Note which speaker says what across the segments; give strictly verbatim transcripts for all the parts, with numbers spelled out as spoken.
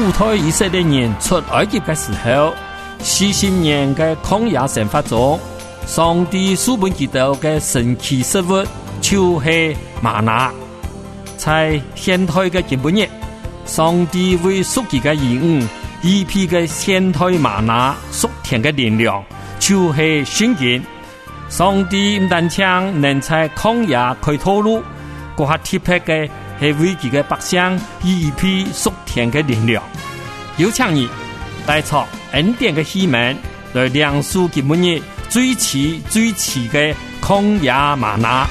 Speaker 1: 主推以色列人出埃及的时候，四十年的曠野生活中，上帝赐给他們的神奇食物就是嗎哪。在現代的今日，上帝為屬佢嘅兒女預備嘅現代嗎哪屬天嘅力量，就是聖經。上帝唔單止能在曠野開道路，嗰下特別嘅係為佢嘅百姓預備屬天嘅力量。有請你帶出恩典嘅希望，來亮出今日最遲最遲嘅曠野嗎哪。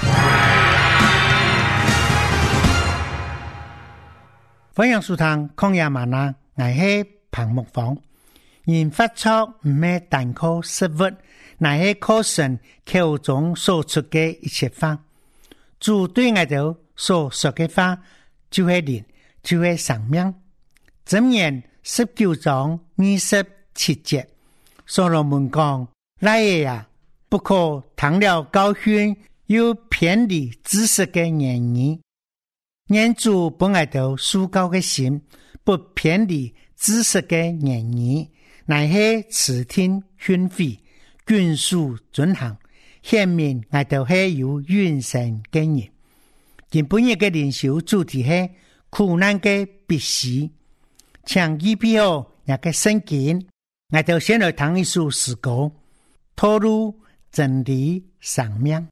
Speaker 2: 歡迎收聽曠野嗎哪，我係彭木芳。人發錯唔係單靠食物，乃係靠神口中所出嘅一切話。主對我哋所說嘅話，就係靈，就係生命。箴言十九章二十七節，所羅門講：來也呀，不可聽了教訓，又偏離知識嘅言語。願主本愛到書高嘅心，不偏離知識嘅言語，乃係持聽訓誨，遵守遵行，顯明愛到係有永生嘅人。今本日嘅靈修主題係苦難嘅必死，請預備好那個聖經，愛到先來聽一首詩歌，透露真理生命。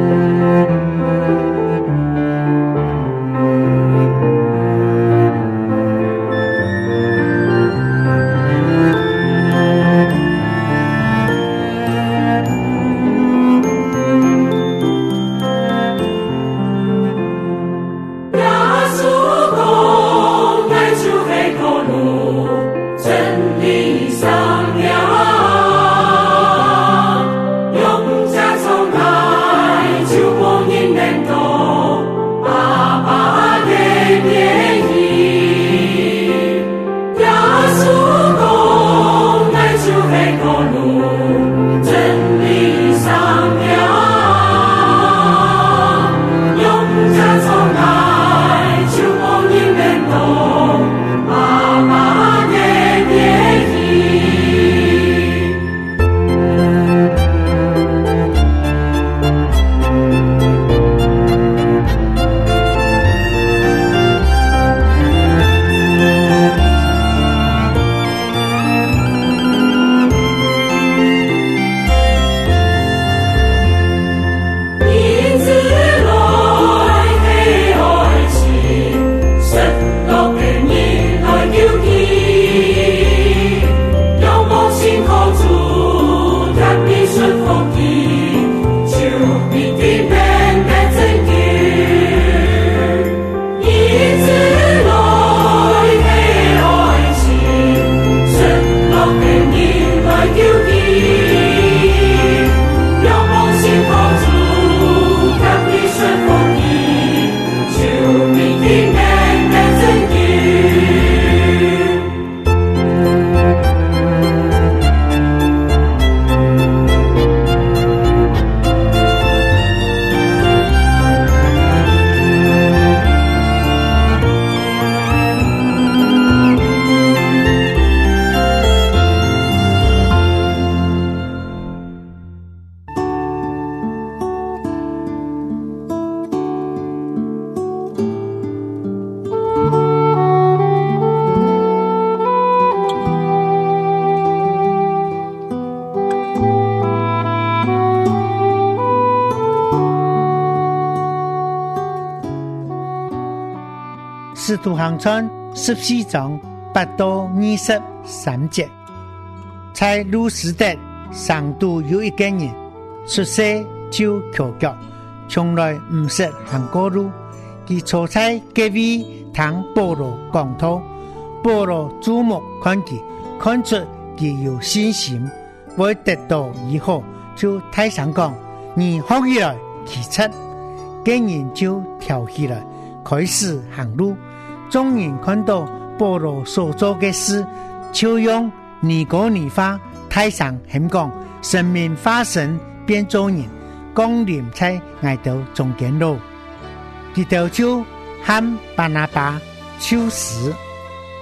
Speaker 2: 使徒行傳十四章八到二十三節，在路斯德上都有一個人，出世就瘸腳，從來唔識行過路。佢坐在隔壁聽保羅講道，保羅注目看佢，看出佢有信心，會得到以後，就大聲講：你學起來，其七，個人就跳起來，開始行路。眾人看到保羅所做的事，就用尼哥尼法大聲喊講：生命化身變做人，降臨在愛到中間路。佢哋就喊巴拿巴、修士，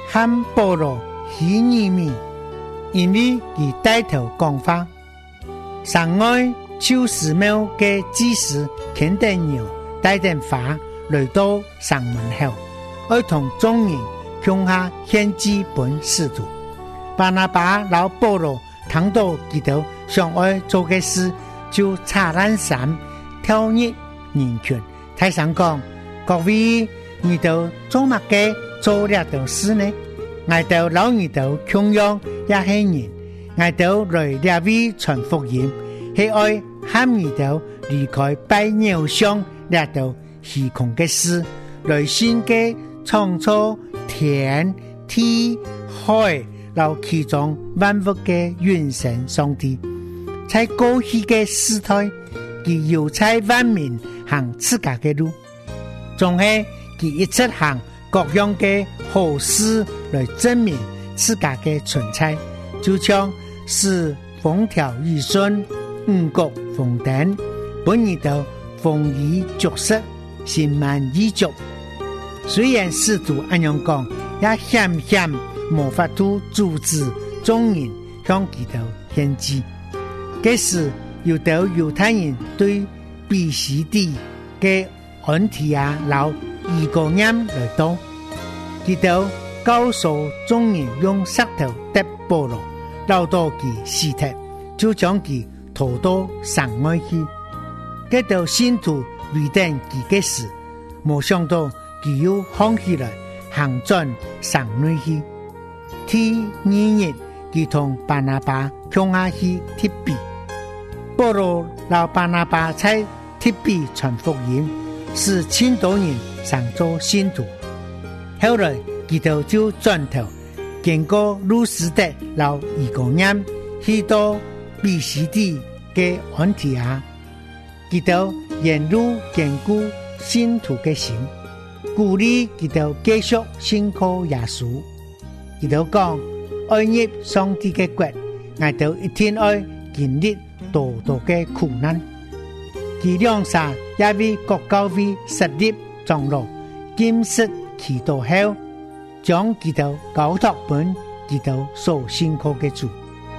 Speaker 2: 和保羅起異面，因為佢帶頭講話。上愛秋時廟嘅祭司牽着牛帶着花來到上門後，愛同眾人向下獻祭本使徒。巴拿巴老保羅聽到佢哋想愛做嘅事，就插爛衫跳入人群，大聲講：各位，你哋做乜嘅做呢條事呢？我哋老二哋窮樣也係人，我哋來呢位傳福音，係愛喊你哋離開拜偶像呢條虛空嘅事，來信嘅創造天地海，留其中萬物嘅元神上帝。在過去嘅時代，佢要在萬民行自家嘅路，仲係佢一直行各樣嘅好事來證明自家嘅存在，就像是風調雨順、五穀豐登，本日到豐衣足食、心滿意足。雖然使徒咁樣講，也險險無法度阻止眾人向佢哋獻祭。這時有到猶太人對比西底嘅安提亞老異國人來到，佢哋告訴眾人用石頭揼保羅，撈到佢屍體，就將佢拖到城外去。這道信徒為等佢嘅事，沒想到佢又放起來行轉城內去。第二日，佢同巴拿巴向下去貼壁。保羅老巴拿巴在貼壁傳福音，使千多人上做信徒。後來佢哋就轉頭經過路斯德老異國人，去到比西底嘅安提亞，佢哋沿路堅固信徒嘅心，鼓勵佢哋繼續信靠耶穌。佢哋講：愛入上帝嘅國，我哋一天愛經歷多多嘅苦難。佢兩下也為各教會設立長老，禁食祈禱後，將佢哋交託本佢哋所信靠嘅主。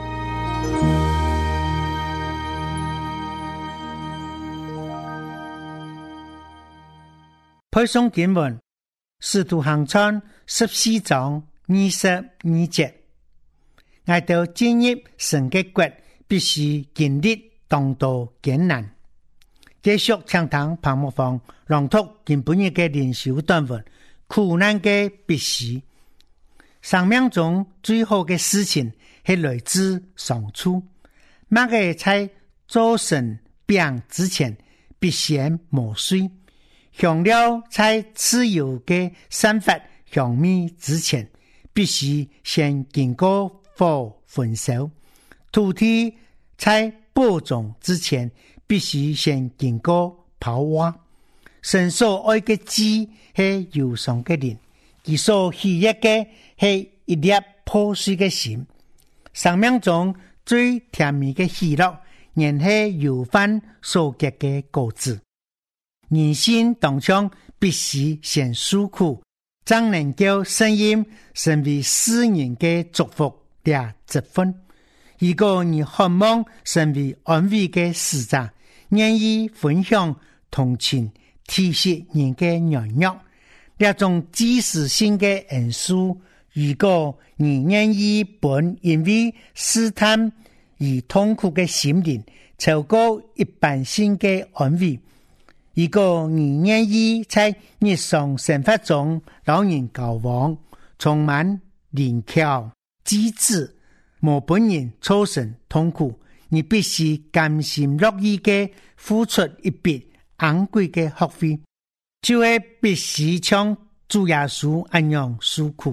Speaker 2: 配送經文：使徒行傳十四章二十二節。我哋進入神嘅國，必須經歷當多艱難。繼續暢談彭木房朗讀今本日嘅靈修短文，苦難嘅必須。生命中最好嘅事情係來自相處。每個在做神餅之前，必先磨碎；香料在自由嘅散發香味之前，必須先經過火焚燒；土地在播種之前，必須先經過刨挖。神所愛嘅枝係憂傷嘅靈，佢所喜悅嘅係一粒破碎嘅心。生命中最甜蜜嘅喜樂，仍係由飯所結嘅果子。人生當中必須先受苦，才能夠聲音成為世人嘅祝福และ積分。如果你渴望成為安慰嘅使者，願意分享同情體恤人嘅軟弱，這種即時性嘅恩賜，如果你願意本因為試探而痛苦嘅心靈，超過一般性嘅安慰，如果你願意在日常生活中老人交往，充滿靈巧機智，無本人造成痛苦，你必須甘心樂意嘅付出一筆昂貴嘅學費，就係必須像主耶穌一樣受苦。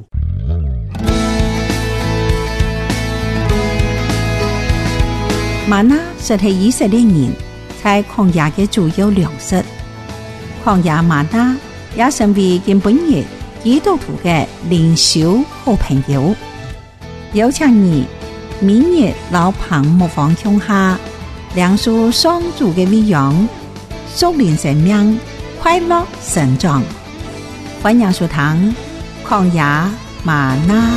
Speaker 3: 嗎哪實係以色列人在曠野嘅主要糧食，曠野嗎哪也成為今本日基督徒嘅靈修好朋友。有請你每日老彭牧房向下梁樹雙主嘅微揚，屬靈生命快樂成長。歡迎收聽曠野嗎哪。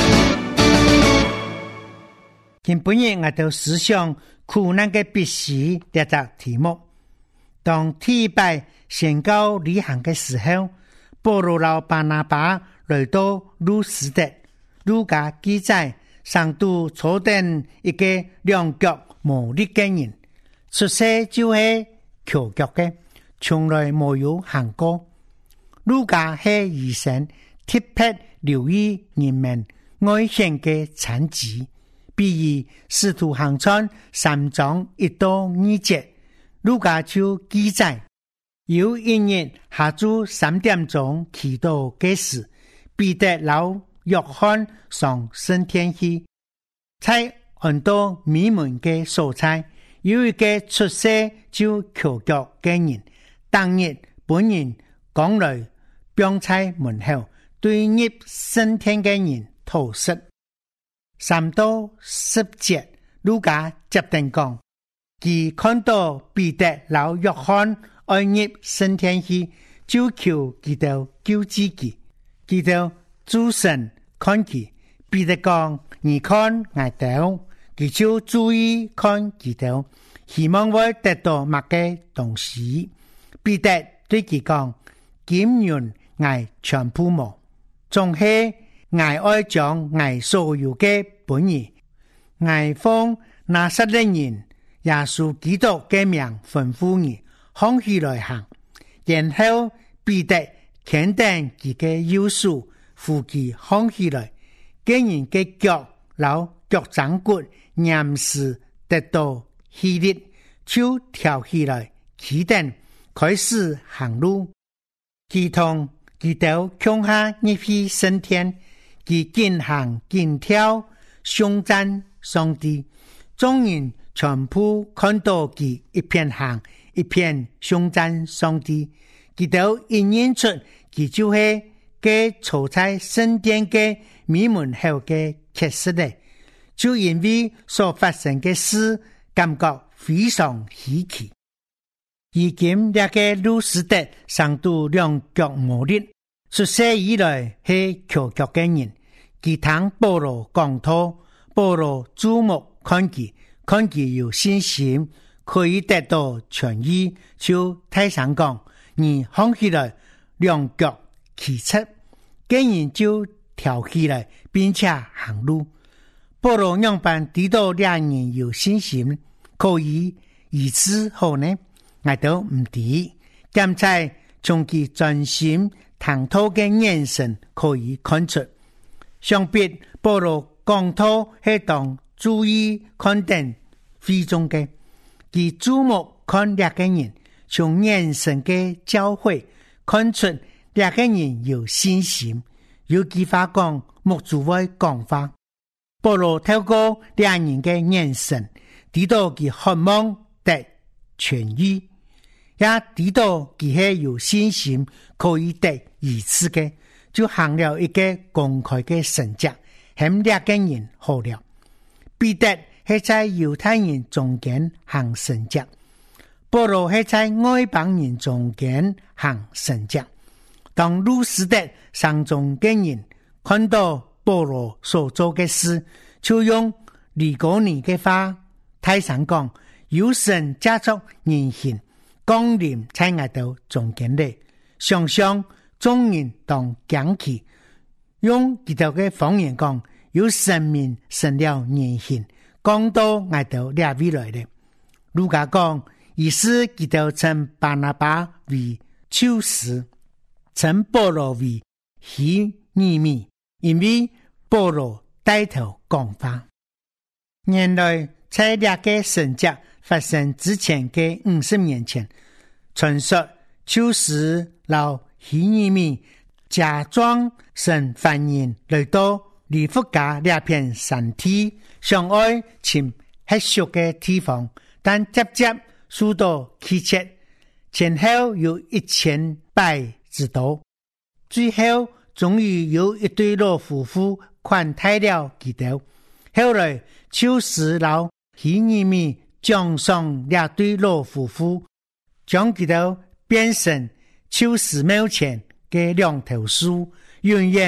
Speaker 2: 今本日我哋思想苦難嘅必須呢個題目。當提拜宣告旅行嘅時候，保羅和巴拿巴來到路斯德，路加記載上都坐定一個兩腳無力嘅人，出世就係瘸腳嘅，從來沒有行過。路加係醫生，特別留意人們外顯嘅殘疾。比如使徒行傳三章一到二節，路加就記載，有一日下晝三點鐘祈禱嘅時，彼得和約翰上升天去，在很多迷門嘅所在，有一個出世就瘸腳嘅人，當日本人趕來병在門後，對入升天嘅人禱實。三到十節，路加接定講，佢看到彼得和約翰愛入升天去，就求佢哋救自己。佢哋主神看佢，彼得講，你看我哋，佢就注意看佢哋，希望會得到乜嘅東西。彼得對佢講，今日我全部冇，仲係我愛將我所有嘅本意，我奉拿撒勒人耶穌基督嘅名吩咐你，放起來行。然後彼得肯定佢嘅優秀，扶佢放起來，竟然嘅腳老腳掌骨嚴實得到氣力，就跳起來，起定開始行路。佢同佢到向下入去升天，佢盡行盡跳，頌讚上帝。眾人全部看到佢一片行一片頌讚上帝，佢都認認出佢就係嘅坐在聖殿嘅迷門後嘅啟示咧，就因為所發生嘅事感覺非常稀奇。如今這個路斯德上都兩腳無力，出世以來係瘸腳嘅人，佢聽保羅講道，保羅注目看佢，看佢有信心可以得到痊癒，就大聲講，你放起來兩腳起出，竟然就跳起來並且行路。保羅讓辦知道兩人有信心可以醫治好呢？我都唔知，現在從佢專心談吐嘅眼神可以看出，相比保羅講道係當注意看定非中嘅，佢注目看兩個人，從眼神嘅交匯看出兩個人有信心，有句話講莫主位講法。保羅透過兩人嘅眼神，知道佢渴望得痊癒。也知道佢係有信心可以得醫治嘅，就行了一個公開嘅神蹟，向兩個人好了。彼得係在猶太人中間行神蹟，保羅係在外邦人中間行神蹟。當路斯德上中嘅人看到保羅所做嘅事，就用利哥尼嘅話大聲講，有神加速人行降臨在我哋中間咧，想想眾人當講起，用佢哋嘅方言講，有生命成了人形，降到我哋兩位來咧。路加講，意思佢哋稱巴拿巴為修士，稱保羅為希尼米，因為保羅帶頭講法。原來在兩個神蹟發生之前嘅五十年前，傳說就是老希尼米假裝神犯人來到利福加兩片山地上愛尋黑熟嘅地方，但接接數到七切，前後有一千百之多，最後終於有一對老夫婦款待了佢哋，後來就是老希尼米將上兩對老夫婦，將佢哋變成秋實廟前嘅兩頭樹，永遠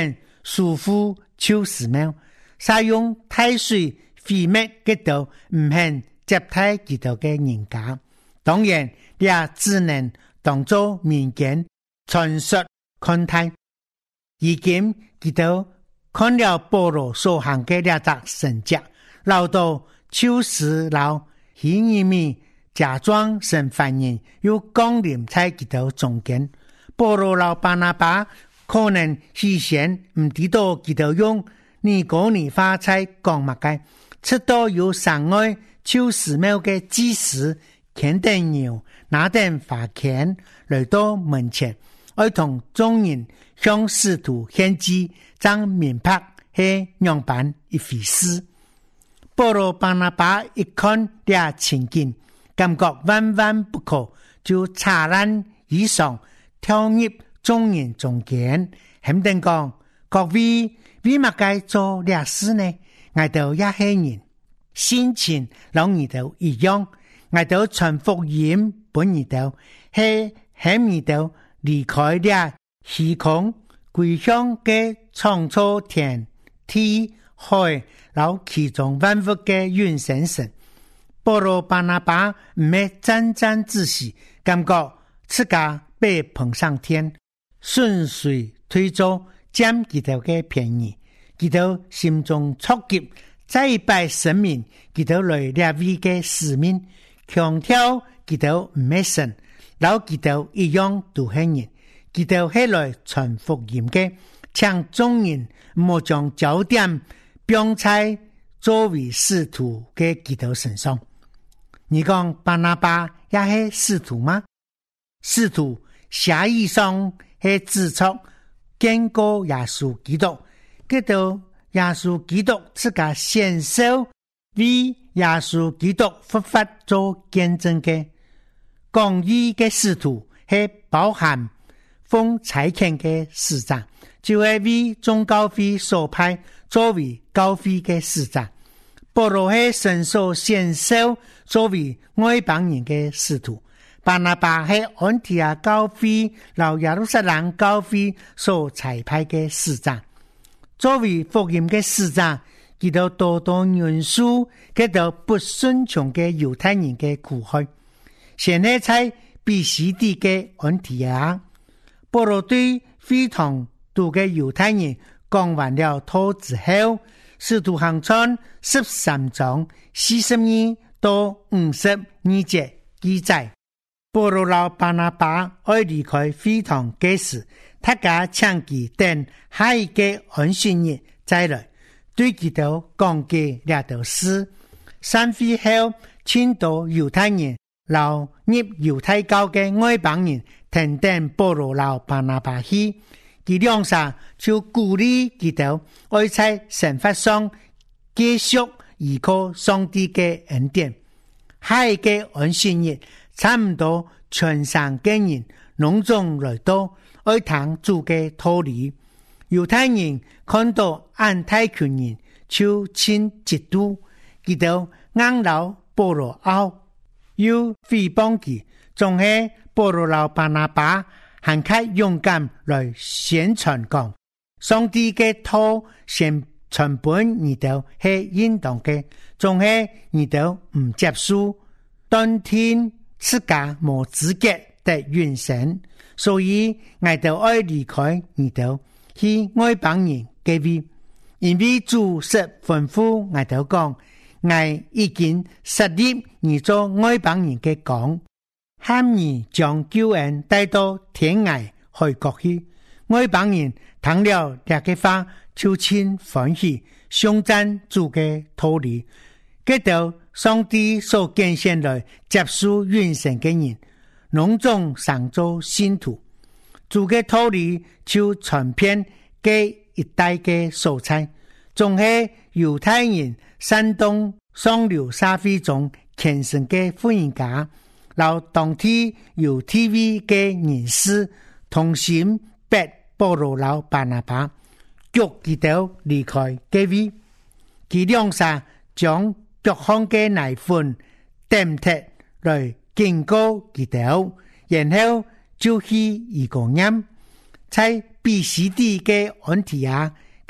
Speaker 2: 疏忽秋時苗，使用太水毀滅嘅道唔肯接待基督嘅人家。當然也只能當作民間傳說看待。如今基督看了保羅所行嘅兩隻神蹟，留到秋時老希爾米假裝成犯人，又降臨在基督中間。保羅老巴拿巴可能事先唔知道基督用尼哥尼花在講乜嘅，直到有上愛秋時苗嘅祭司牽定牛拿定花鉗來到門前，愛同眾人向使徒獻祭，將明白係樣板一回事。保羅巴拿巴一看這情景，感覺萬萬不可，就插爛衣裳跳入眾人中間，肯定講各位為乜該做這事呢？我哋也係人，心情同你哋一樣，我哋傳福音本你哋係喺你哋離開了虛空，歸向嘅創造天地海，然後其中萬物嘅原生神。保羅巴拿巴唔係沾沾自喜，感覺自家被捧上天，順水推舟，佔基督嘅便宜。基督心中觸急，再一拜神明，基督來了位嘅使命，強調基督唔係神，老基督一樣都係人。基督係來傳福音嘅，請眾人莫將焦點放在作為使徒嘅基督身上。你講巴拿巴也係使徒嗎？使徒下意上係指出見過耶穌基督，基督耶穌基督自家獻手為耶穌基督復活做見證嘅。講義嘅使徒係包含奉差遣嘅使者，就係為眾教會所派作為教會嘅使者。保羅係神所獻手作為外邦人嘅使徒，巴拿巴係安提阿教會和耶路撒冷教會所差派嘅使者。作為福音嘅使者，佢都多多認輸佢到不順從嘅猶太人嘅苦害。現喺在比西地嘅安提亞，保羅對非常多嘅猶太人講完了道之後，使徒行傳十三章四十二到五十二節記載，保羅老巴拿巴愛離開會堂嘅時，他家請佢等下一個安息日再來，對佢哋講嘅兩道事。散會後，千多猶太人留入猶太教嘅外邦人聽聽保羅老巴拿巴去，佢兩下就鼓勵佢哋愛在神法上繼續依靠上帝嘅恩典。下一個安息日，差唔多全省嘅人隆重來到愛聽主嘅道理。猶太人看到安太群人就親嫉妒，佢哋硬留保羅拗，又誹謗佢，仲係保羅老巴拿巴很開勇敢來宣傳講，上帝嘅道先傳本你哋係應當嘅，仲係你哋唔接受，當天自家冇資格得永生，所以我哋愛離開你哋去外邦人嘅位，因為主實吩咐我哋講，我已經設立你做外邦人嘅講，喊你將救恩帶到天涯海角去，外邦人聽了這個話就親歡喜，頌讚主嘅道理，給到上帝所揀選來接受永生嘅人，隆重上做信徒。主嘅道理就傳遍嘅一帶嘅所在，仲係猶太人山東上流社會中虔誠嘅福音家，然後當地有 T V 嘅人士同心逼保羅老巴拿巴腳佢哋離開嘅位，佢兩下將各項嘅奶粉點貼來警告佢哋，然後就去一個人在比西地嘅安提亞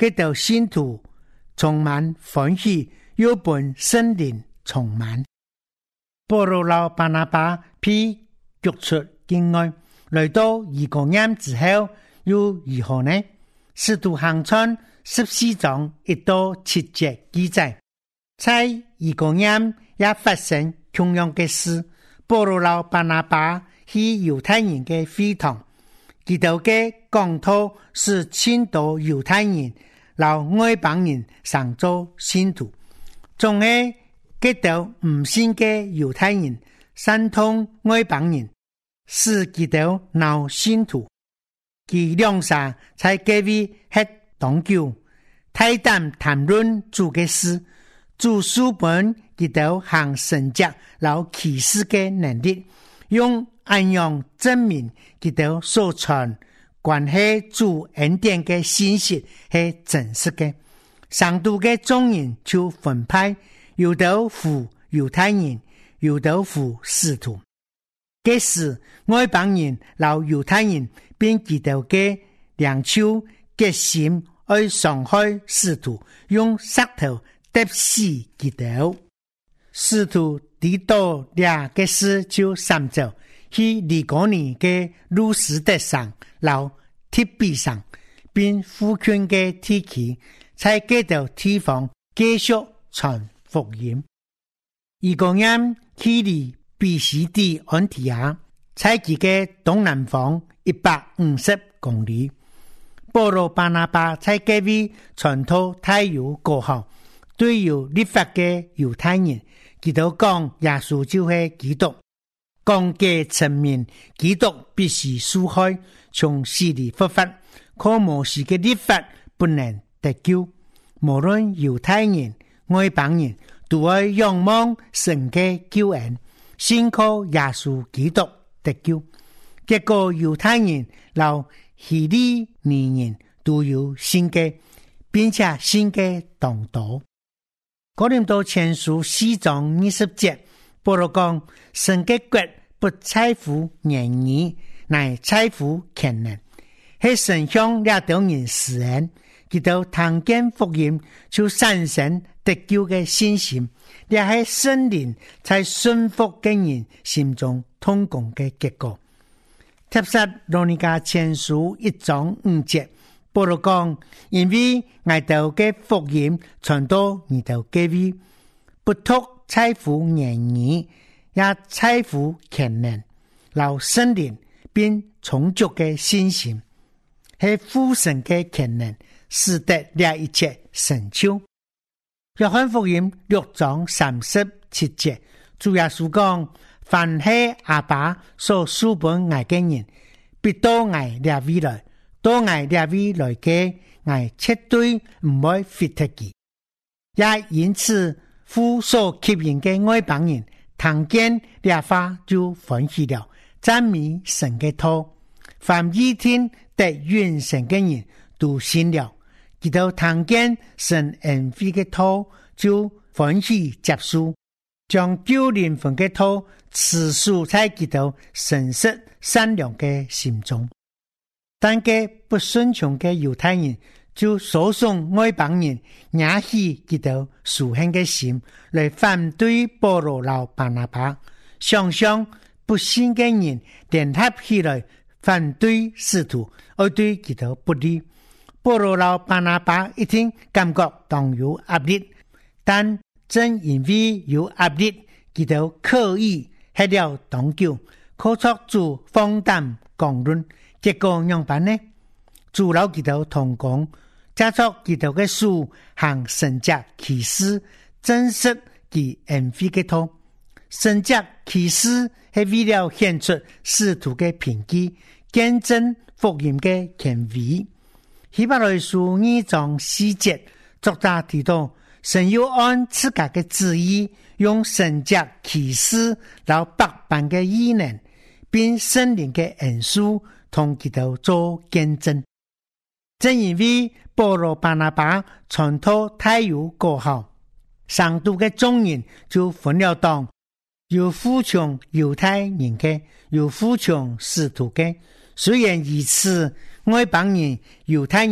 Speaker 2: 佢哋信徒充滿歡喜，又本聖靈充滿。保羅和巴拿巴被逐出境外，來到以哥念之後，又如何呢？使徒行傳十四章一到七節記載，在以哥念也發生同樣嘅事。保羅和巴拿巴去猶太人嘅會堂，佢哋嘅講道是勸導猶太人和外邦人上做信徒，仲係佢哋唔信嘅猶太人煽動外邦人，使佢哋鬧信徒。佢兩下在教會吃當酒，大膽談論主嘅事，主書本佢哋行神蹟和奇事嘅能力，用安樣證明佢哋所傳關係主恩典嘅信息係真實嘅。上度嘅眾人就分派，有的服猶太人，有的服使徒。這時外邦人老猶太人便記得嘅兩手決心愛傷害使徒，用石頭揼死記得。使徒知道兩個事就三走，去利哥尼嘅路斯德上老鐵壁上，並呼勸嘅提起，在這條地方繼續傳福音。以哥念去離比西底安提亞，在其嘅東南方一百五十公里。保羅巴拿巴在教會傳道太有果效，對有律法嘅猶太人，佢都講耶穌就係基督，講嘅證明基督必須受害，從死裡復活，靠摩西嘅律法不能得救。無論猶太人、外邦人，都愛仰望神嘅救恩，信靠耶穌基督得救。結果猶太人和希利尼人都有信嘅，並且信嘅當多。哥林多前書四章二十節，保羅講：神嘅國不在乎言語，乃在乎權能。係神向亞當人施恩，佢到聽見福音就產生得救嘅信心，也係聖靈在信服嘅人心中通共嘅結果。帖撒羅尼迦前書一章五節，保羅講：因為我哋嘅福音傳到你哋嘅位，不獨在乎言語，也在乎權能，留聖靈並充足嘅信心，係父神嘅權能，使得這一切成就。約翰福音六章三十七節，主耶穌講：凡係阿爸所書本愛嘅人，必到愛這位來，到愛這位來嘅，愛絕對唔會撇棄佢。也因此，父所吸引嘅外邦人，聽見這話就歡喜了，讚美神嘅道。凡一聽得永生嘅人都信了，佢都聽見神恩惠嘅道，就歡喜接受，將救靈魂嘅道持守在佢度誠實善良嘅心中。但嘅不順從嘅猶太人就訴訟外邦人，壓起佢度屬性嘅心來反對保羅和巴拿巴。想想不信嘅人聯合起來反對使徒，而對佢度不利。保羅和巴拿巴一聽感覺當有壓力，但正因為有壓力，佢度刻意吃了當酒，可作主放膽講論。結果樣辦呢？主老佢度同講，加作佢度嘅書行神蹟奇事，真實其恩惠嘅道。神蹟奇事係為了顯出使徒嘅憑據，見證福音嘅權威。希伯來書二章四節作者提到，神要按自家嘅旨意，用神蹟奇事和百般嘅異能，並聖靈嘅恩賜同佢哋做見證。正因為保羅巴拿巴傳道太有果效，上度嘅眾人就分了黨，有服從猶太人嘅，有服從使徒嘅。雖然如此，外邦人、猶太人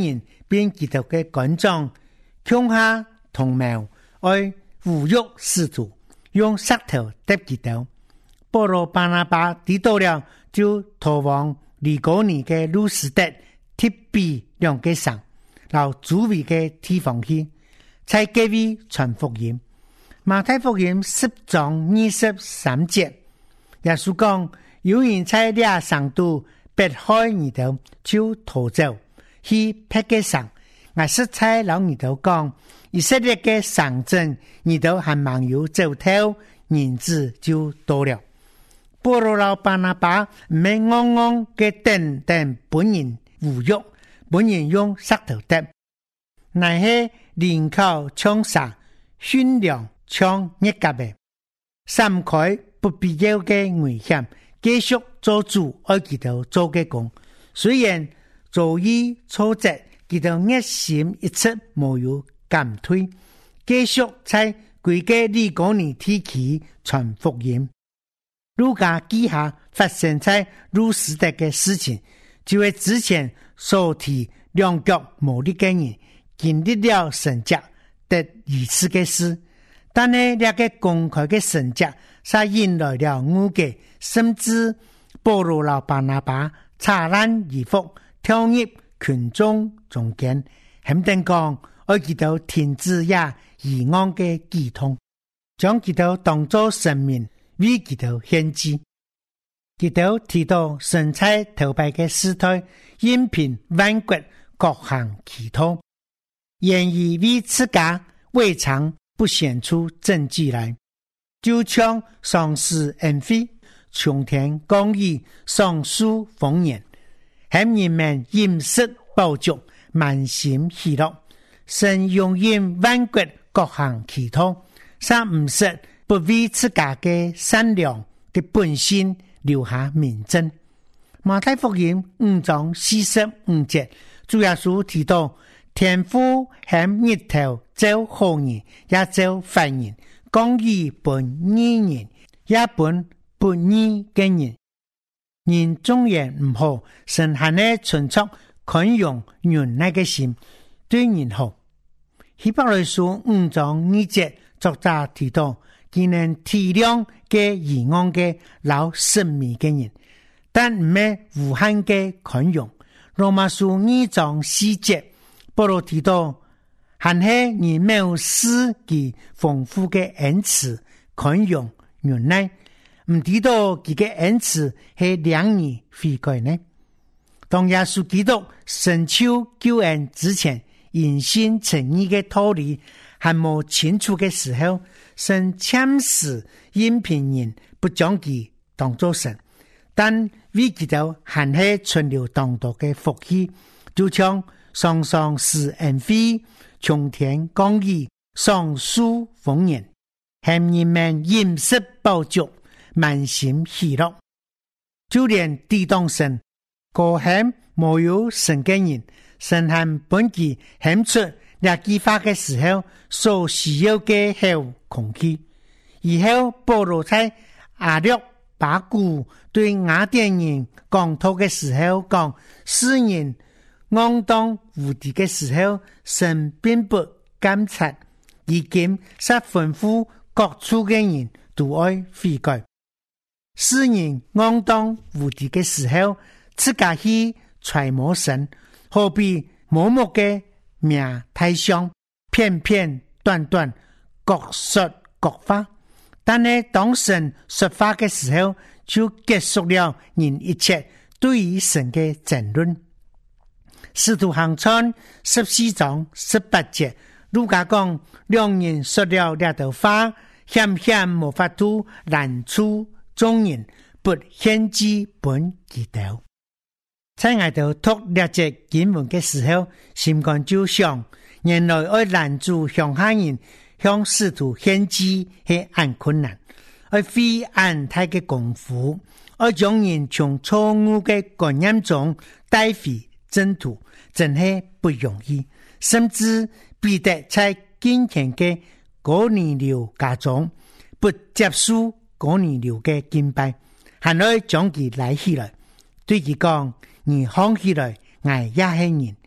Speaker 2: 并基督嘅觀眾強下同謀，愛侮辱使徒，用石頭揼基督。保羅巴拿巴知道了，就逃往利哥尼嘅路斯德、提比兩個省，到主位嘅地方去，才給予傳福音。馬太福音十章二十三節，耶穌講：有人在倆上度別開耳朵，就逃走去別個省。我實在老耳朵講，以色列嘅省鎮耳朵還忙有走透，人子就多了。保羅老巴拿巴唔係戇戇嘅等等本人侮辱，本人用石頭揼，乃係連靠槍殺，訓練槍一甲嘅，閃開不必要嘅危險，繼續做主愛基督做嘅工。雖然遭遇挫折，基督熱心一直冇有減退，繼續在規個利哥尼地區傳福音。路加記下發生在路斯德嘅事情，就係之前所提兩腳無力嘅人經歷了神蹟得醫治嘅事，但係兩個公開嘅神蹟才引來了誤解，甚至保羅老巴拿巴擦爛衣服跳入群眾中間，肯定講愛基督停止也異安嘅激痛，將基督當作生命為基督獻祭。基督提到神在頭擺嘅時代，因憑萬國各行其道，願意為自家未嘗不顯出證據來，就像上師恩惠、穹天公義、上書奉言，向人們飲食飽足，滿心喜樂。神用因萬國各行其道，三唔識不為自家嘅善良的本性留下明證。馬太福音五章四十五節，主耶穌提到天父向日頭照好人也照壞人，公義本義人也本不義嘅人。人縱然唔好，神還係存出寬容忍耐嘅心，對人好。希伯來書五章二節作者提到，佢能體諒嘅義安嘅老神秘嘅人，但唔係無限嘅寬容。羅馬書二章四節保羅提到，還係人藐視其豐富嘅恩慈、寬容、忍耐，唔知道佢嘅恩慈係兩年悔改呢？當耶穌基督成就救恩之前，因信稱義嘅道理還冇清楚嘅時候，神謙使因憑人不將其當作神，但為基督還係存留當道嘅福氣，就像上上施恩惠、穹天公義、上書奉言，向人們飲食飽足，滿心喜樂。就連地當神個向沒有神嘅人，神還本記顯出兩句話嘅時候所需要嘅好空氣。以後保羅在亞略巴古對雅典人講道嘅時候講，世人骯髒無敵嘅時候，神並不監察，已經是吩咐各處嘅人都愛悔改。世人骯髒無敵嘅時候，自家去揣摩神，何必默默嘅命太香，片片段段各說各話。但係當神說話嘅時候，就結束了人一切對於神嘅爭論。使徒行傳十四章十八節，路加講，兩人說了兩道話，險險無法度攔住眾人，不獻祭本基督。在我哋讀呢節經文嘅時候，心肝就想，原來愛攔住鄉下人向使徒獻祭係很困難，愛費很大嘅功夫，愛將人從錯誤嘅觀念中帶回正途，真係不容易。甚至彼得在敬虔嘅哥尼流家中不接受哥尼流嘅敬拜，還愛將其拉起來，對佢講，你看起來我也係人，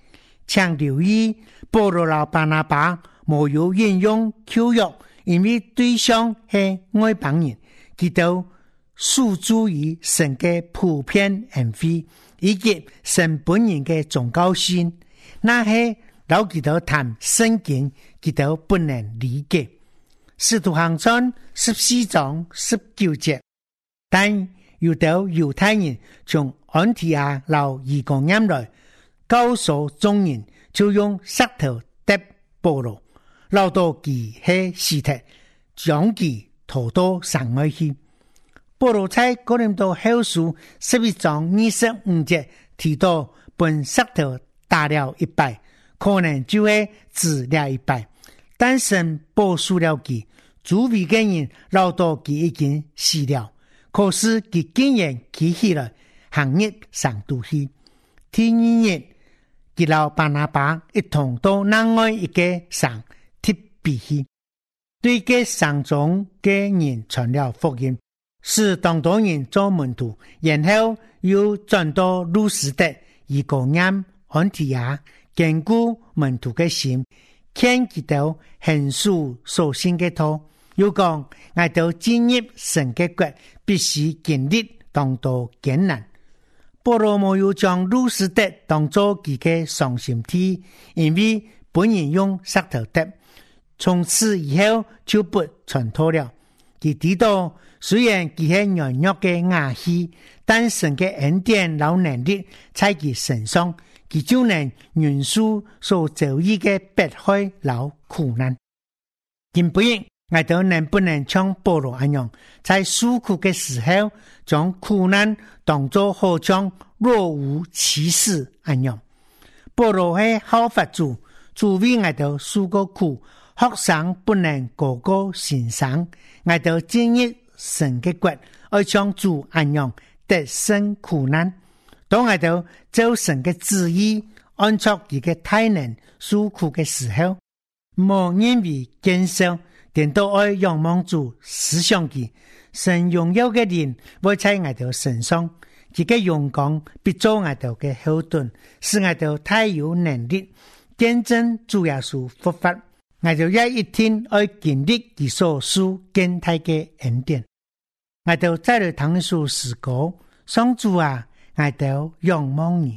Speaker 2: 请留意保羅和巴拿巴沒有引用舊約，因為對象是外邦人，佢都訴諸於神嘅普遍恩惠，以及神本人嘅宗教性，那係老佢都談聖經，佢都不能理解。使徒行傳十四章十九節，但有到猶太人從安提亞到以哥念來告訴眾人，就用石頭砸保羅，撈到佢係屍體，將佢拖到山外去。保羅在哥林多後書十一章二十五節提到，本石頭打了一敗，可能就會治了一敗，但神保守了佢，周圍嘅人撈到佢已經死了，可是佢竟然起起來，行日上都去。第二日，佢老巴拿巴一同到另外一個山貼比去，對個山中嘅人傳了福音，使當多人做門徒，然後又轉到路斯德、以哥念、安提亞，堅固門徒嘅心，勸佢哋行事所信嘅道。又講我哋進入神嘅國，必須經歷當多艱難。保羅冇有將路斯德當作佢嘅傷心地，因為本人用石頭砸，從此以後就不傳道了。佢知道雖然佢係軟弱嘅瓦器，但神嘅恩典和能力在佢身上，佢就能忍受所遭遇嘅迫害和苦難。今不然我哋能不能像保羅一樣，在受苦嘅時候，將苦難當作好像若無其事一樣？保羅係好法主，主為我哋受過苦，學生不能個個欣賞，我哋進入神嘅國，而像主一樣得勝苦難。當我哋做神嘅旨意，按照佢嘅大能受苦嘅時候，無因為堅守，點都愛仰望主思想佢，神榮耀嘅靈會在我哋身上，佢嘅勇敢必做我哋嘅後盾，使我哋太有能力見證主耶穌復活。我哋也一天愛經歷佢所受更大嘅恩典。我哋再來談述詩歌，上主啊，我哋仰望你。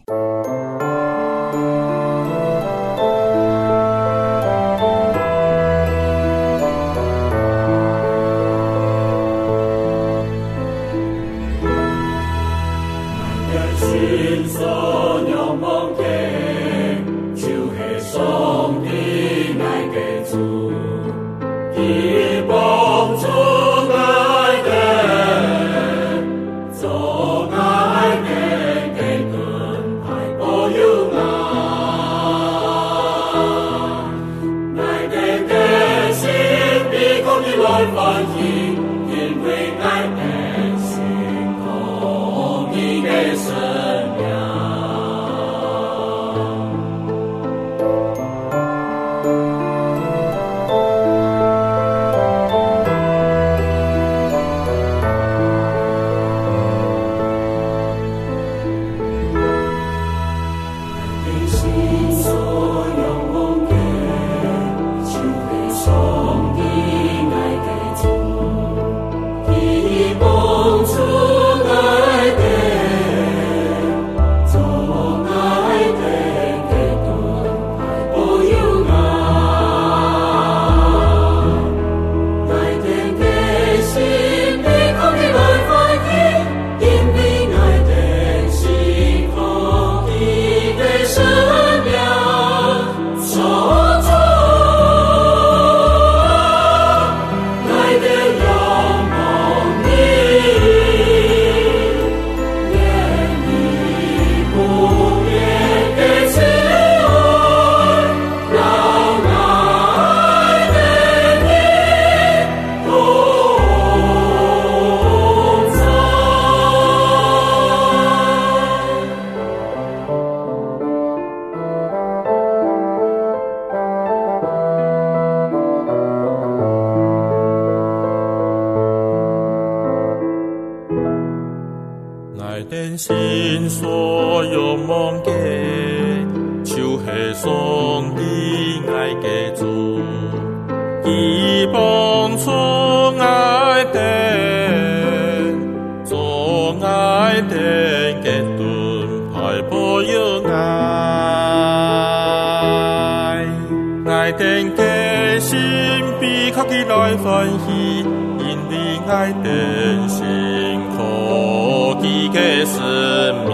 Speaker 4: 心所有夢嘅，就係上帝愛嘅主，佢幫助愛的，做愛的嘅盾牌保佑愛，愛的嘅心比較佢來歡喜，因為愛的心可佢嘅生命。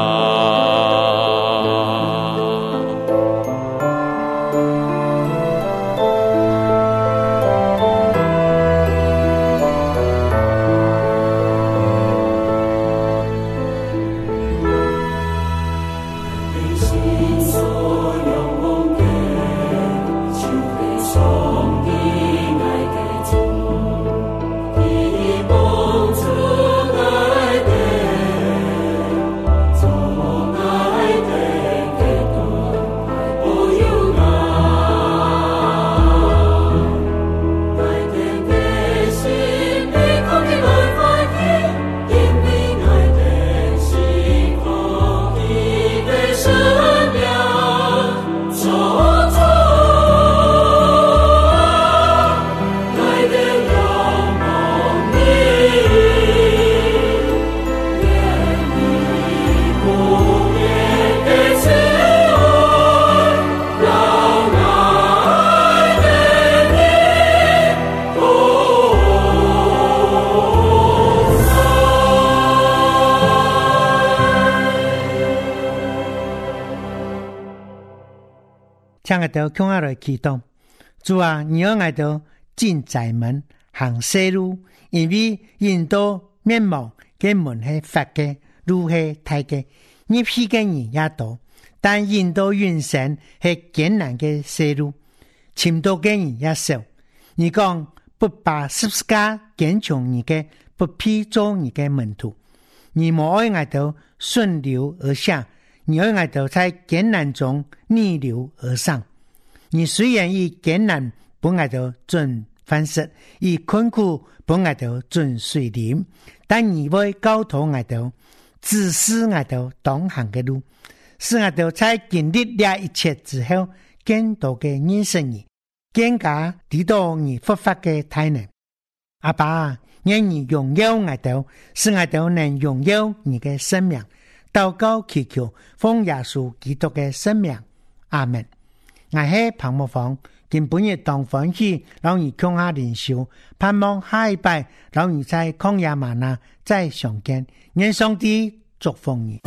Speaker 2: 請我哋共下來祈禱，主啊，你要我哋進窄門行細路，因為人都面貌嘅門係發嘅，路係大嘅，入去嘅人也多，但人都完成係艱難嘅細路，尋到嘅人也少。你講不把十字架揀從你嘅，不必做你嘅門徒，你冇愛我哋順流而下。你愛我哋在艱難中逆流而上，你雖然以艱難本我哋盡反射，以困苦本我哋盡水靈，但你會教導我哋，指示我哋當行嘅路，使我哋在經歷了一切之後，更多嘅認識你，更加知道你復活嘅大能。阿爸，願你榮耀我哋，使我哋能榮耀你嘅生命。禱告祈求奉耶穌基督嘅生命，阿門。我係彭木芳，今本日當歡喜，讓你共下靈修，盼望下一拜，讓你在曠野嗎哪再相見。願上帝祝福你。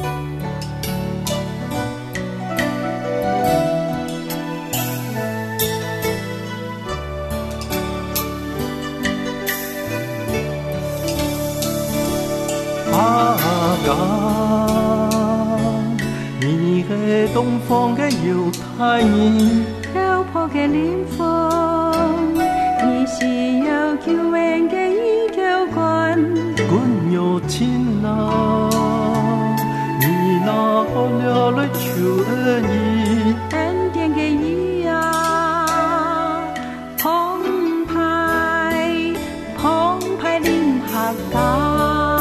Speaker 4: 阿哥，你係東方嘅猶太人，
Speaker 5: 漂泊嘅靈魂，你是有救恩嘅依靠關，
Speaker 4: 君有情啊，你拿好了來求恩義，
Speaker 5: 恩典嘅義啊，澎湃澎湃臨合大。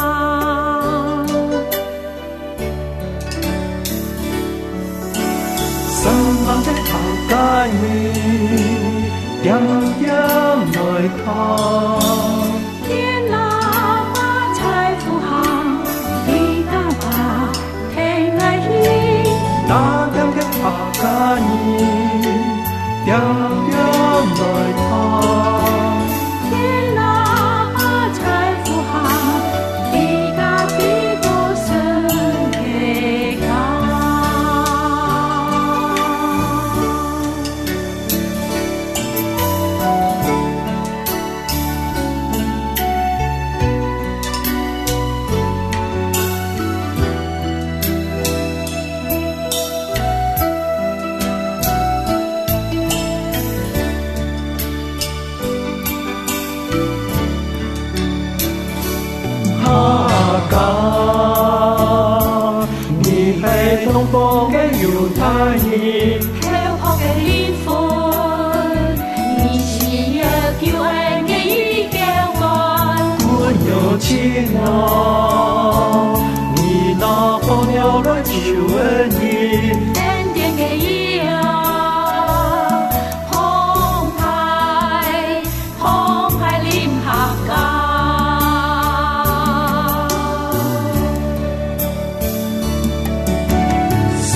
Speaker 4: 愛你點點來看，
Speaker 5: 天哪把財富行，你哪把天愛意，
Speaker 4: 那點嘅拍假意，點點來看，
Speaker 5: 天哪把財富行，你家的多生嘅家。
Speaker 4: 東方嘅猶太人，
Speaker 5: 漂泊嘅靈魂，你是有救恩嘅依靠關，
Speaker 4: 君有情啊，你拿好了來求恩義，
Speaker 5: 恩典嘅義啊。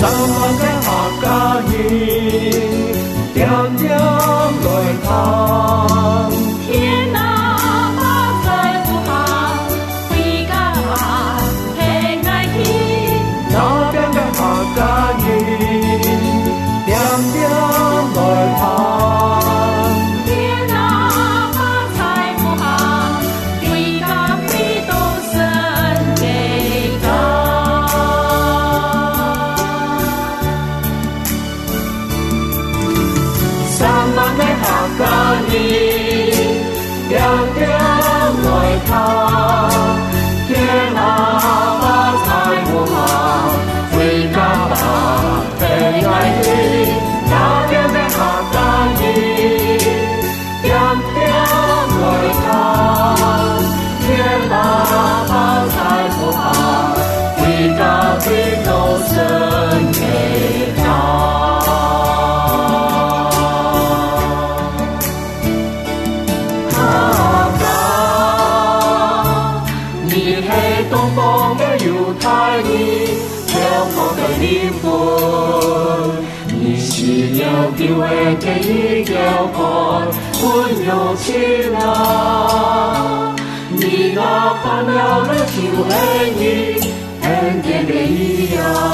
Speaker 6: 三萬嘅客家人，點點來談。
Speaker 5: 天啊，把在乎下，回家聽愛聽。
Speaker 6: 那邊嘅客家人，點點來談。
Speaker 5: 天啊，把在乎下，回家飛到神嘅家。
Speaker 6: 三萬嘅客家人，點點來談。天啊，把在乎下，回家吧，聽愛聽。那邊嘅客家人，點點來談。天啊，把在乎下，回家飛到神嘅家。東方嘅猶太人，香港嘅靈魂，你是有地位嘅一條幹，溫柔起來。你那盼了的就係你恩典嘅一樣。